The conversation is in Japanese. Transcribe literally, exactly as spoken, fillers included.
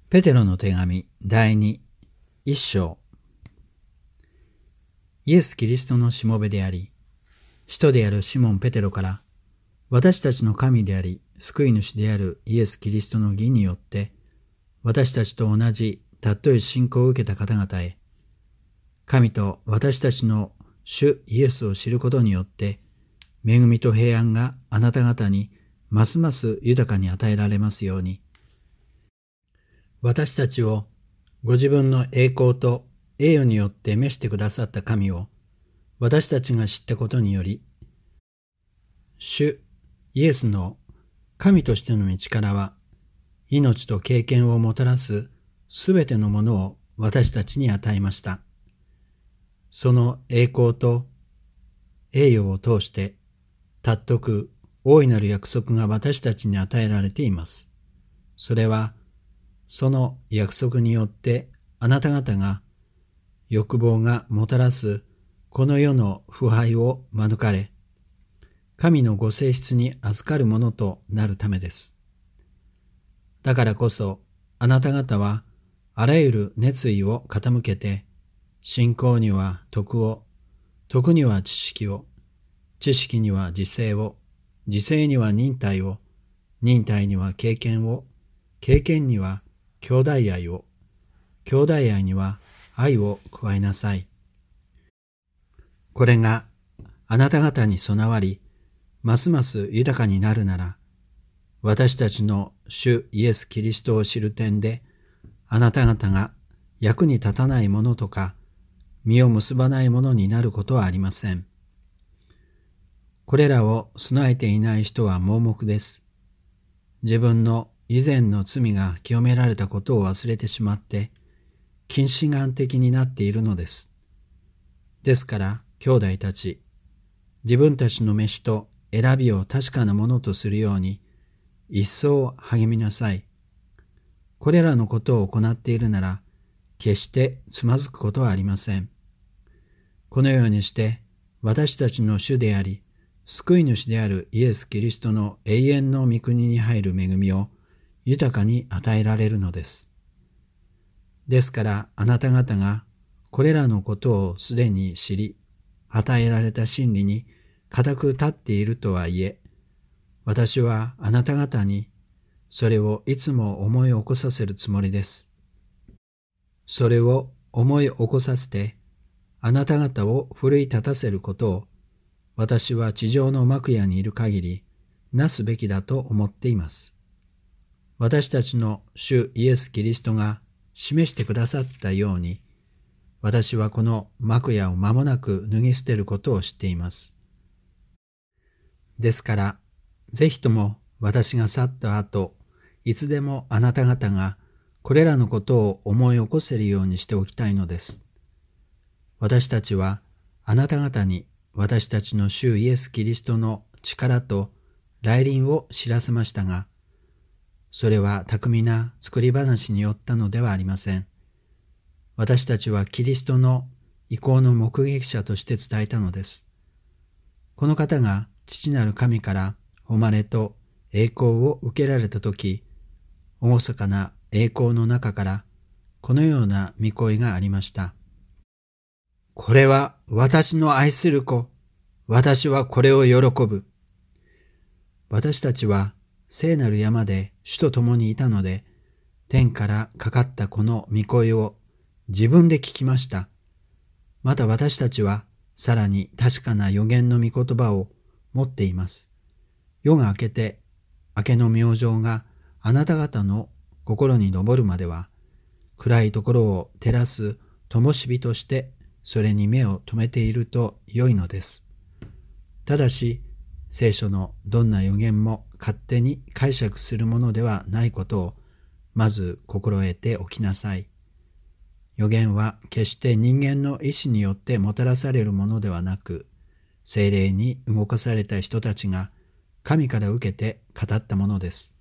ペテロの手紙だいに一章。イエス・キリストのしもべであり、使徒であるシモン・ペテロから、私たちの神であり、救い主であるイエス・キリストの義によって、私たちと同じ尊い信仰を受けた方々へ、神と私たちの主イエスを知ることによって、恵みと平安があなた方にますます豊かに与えられますように、私たちをご自分の栄光と栄誉によって召してくださった神を私たちが知ったことにより、主イエスの神としての道からは命と経験をもたらすすべてのものを私たちに与えました。その栄光と栄誉を通して尊く大いなる約束が私たちに与えられています。それはその約束によってあなた方が欲望がもたらすこの世の腐敗を免れ、神のご性質に預かるものとなるためです。だからこそあなた方はあらゆる熱意を傾けて、信仰には徳を、徳には知識を、知識には自制を、自制には忍耐を、忍耐には経験を、経験には兄弟愛を、兄弟愛には愛を加えなさい。これがあなた方に備わり、ますます豊かになるなら、私たちの主イエス・キリストを知る点で、あなた方が役に立たないものとか、実を結ばないものになることはありません。これらを備えていない人は盲目です。自分の以前の罪が清められたことを忘れてしまって、近視眼的になっているのです。ですから、兄弟たち、自分たちの飯と選びを確かなものとするように、一層励みなさい。これらのことを行っているなら、決してつまずくことはありません。このようにして、私たちの主であり、救い主であるイエス・キリストの永遠の御国に入る恵みを豊かに与えられるのです。ですからあなた方がこれらのことをすでに知り、与えられた真理に固く立っているとはいえ、私はあなた方にそれをいつも思い起こさせるつもりです。それを思い起こさせて、あなた方を奮い立たせることを、私は地上の幕屋にいる限り、なすべきだと思っています。私たちの主イエス・キリストが示してくださったように、私はこの幕屋を間もなく脱ぎ捨てることを知っています。ですから、ぜひとも私が去った後、いつでもあなた方がこれらのことを思い起こせるようにしておきたいのです。私たちはあなた方に私たちの主イエス・キリストの力と来臨を知らせましたが、それは巧みな作り話によったのではありません。私たちはキリストの意向の目撃者として伝えたのです。この方が父なる神から誉れと栄光を受けられたとき、厳かな栄光の中からこのような御声がありました。これは私の愛する子、私はこれを喜ぶ。私たちは聖なる山で主と共にいたので、天からかかったこの御声を自分で聞きました。また私たちはさらに確かな預言の御言葉を持っています。夜が明けて、明けの明星があなた方の心に昇るまでは、暗いところを照らす灯火としてそれに目を留めていると良いのです。ただし、聖書のどんな預言も勝手に解釈するものではないことをまず心得ておきなさい。預言は決して人間の意志によってもたらされるものではなく、聖霊に動かされた人たちが神から受けて語ったものです。